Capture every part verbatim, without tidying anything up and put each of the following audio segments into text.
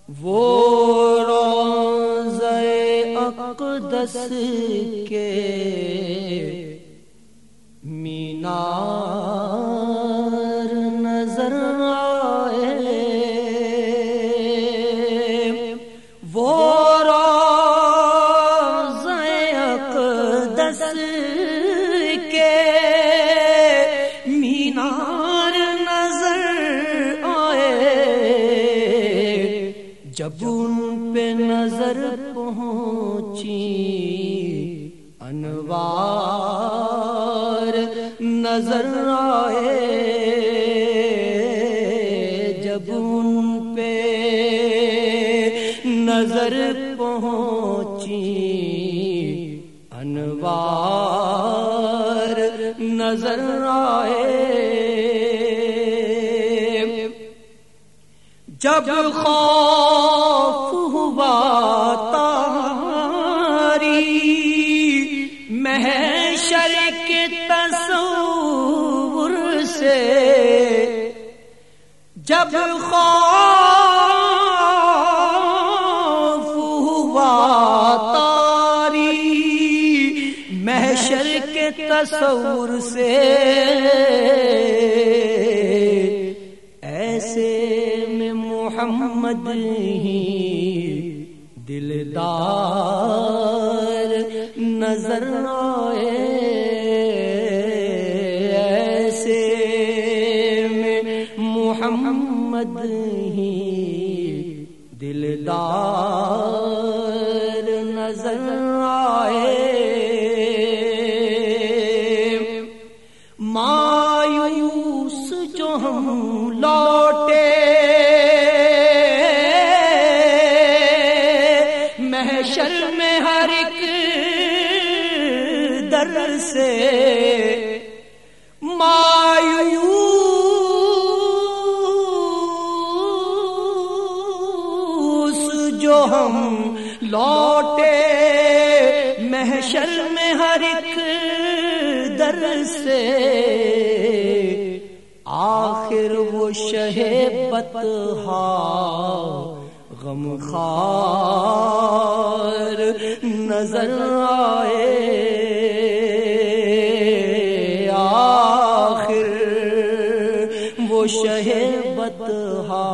وہ روضہ اقدس کے مینار نظر آئے، وہ روضہ اقدس کے مینار نظر آئے، جب ان پہ نظر پہنچی انوار نظر آئے، جب ان پہ نظر پہنچی انوار نظر آئے، جب خوف ہوا طاری محشر کے تصور سے، جب خوف ہوا طاری محشر کے تصور سے، ایسے میں محمد ہی دلدار نظر آئے، ایسے میں محمد ہی دلدار نظر آئے، مایوس جو ہم لوٹے محشر میں ہر ایک در سے، مایوس جو ہم لوٹے محشر میں ہر ایک در سے، آخر وہ شہ بطحا غمخوار نظر آئے، آخر وہ شہ بطحا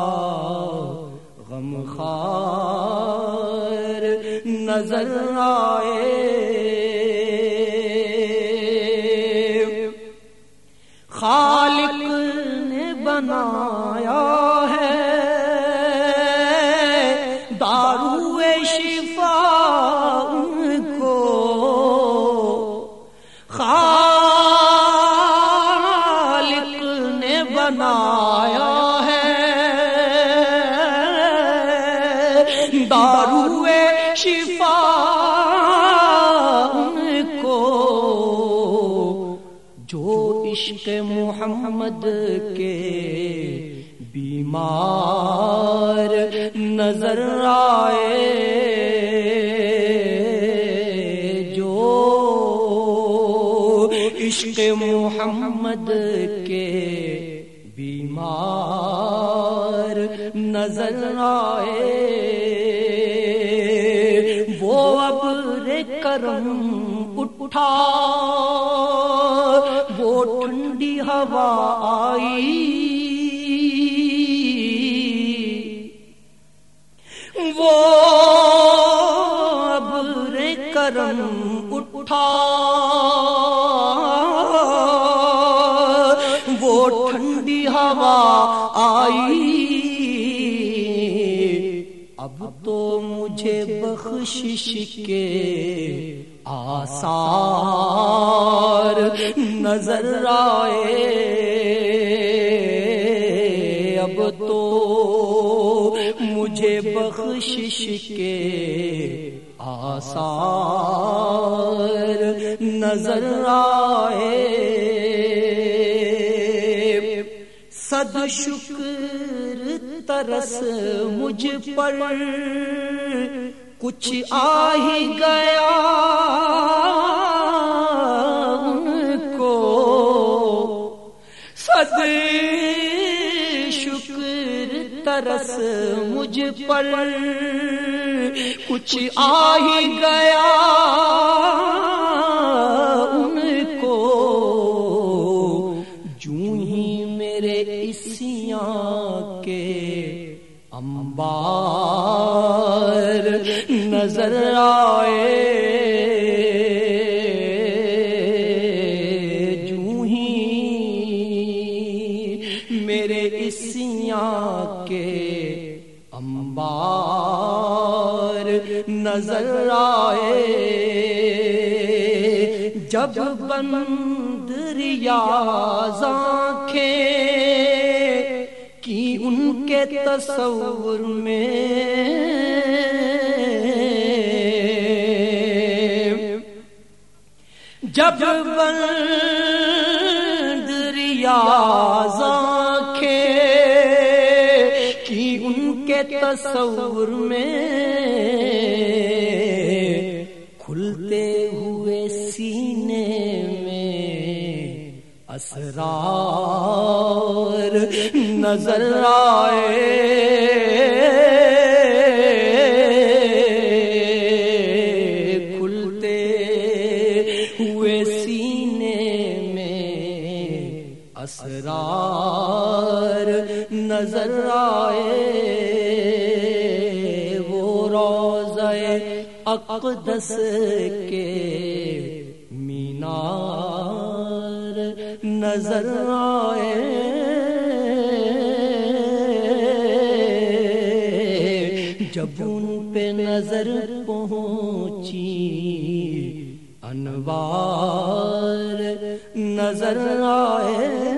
غمخوار نظر آئے، خالق نے بنایا ہے دارو شفا ان کو، خالق نے بنایا ہے دارو شفا ان کو، جو عشق محمد کے بیمار نظر آئے، جو عشق محمد کے بیمار نظر آئے، وہ ابر کرم اٹھا، وہ ٹھنڈی ہوا آئی، وہ ابر کرم اٹھا، وہ ٹھنڈی ہوا آئی، اب تو مجھے بخشش کے آثار نظر آئے، اب تو مجھے بخشش کے آثار نظر آئے، صد شکر ترس مجھ پر کچھ آ ہی گیا ان کو، صد شکر तरस मुझ पर कुछ आ ही गया उनको, जूं ही मेरे इसियां के अंबार नजर आए, जूं ही मेरे इसियां के अंबार नजर आए। जब बंद रियाज़ आँखें की उनके तस्वुर में, जब बंद रियाज़ आँखें की उनके तस्वुर में, खुलते हुए सीने में असरार नजर आए, खुलते हुए सीने में असरार नजर आए। वो रोज़े अक़दस के मीनार नजर आए, जब उन पे नजर पहुंची अनवार नजर आए।